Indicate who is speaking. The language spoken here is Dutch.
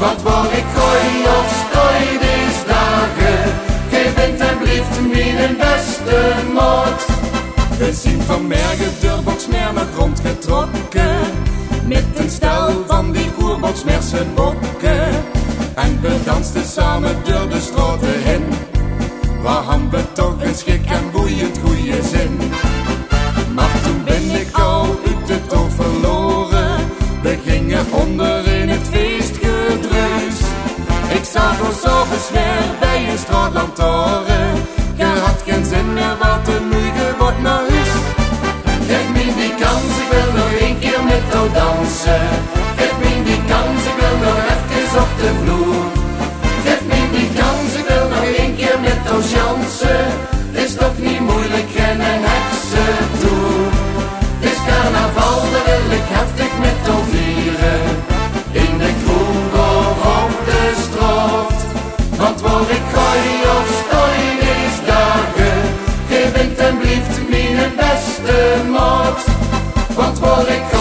Speaker 1: Want waar ik gooi of stooi deze dagen, geef en blieft mijn beste maat.
Speaker 2: We zien van Mergen de boksmeer naar grond getrokken, met een stel van die oerboksmeerse bokken. En we dansten samen door de straten heen, waar hadden we toch een schik en boeiend goeie zin. Maar toen ben ik al uit het oog verloren, we gingen onder in het feestgedruis. Ik zag ons s'avonds weer bij een straatlantaarn, je had geen zin meer, wat te moeige wordt naar huis.
Speaker 1: Geef me die kans, ik wil nog een keer met jou dansen. Geef me die kans, ik wil nog even op de vloer. Geef me die kans, ik wil nog een keer met jou chansen. Het is toch niet moeilijk, rennen heksen toe. Het is carnaval, dat wil ik heftig met jou vieren. In de kroeg of op de straat. Want waar ik gooi of stooi deze dagen, geef en blieft mijn beste maat. Want waar ik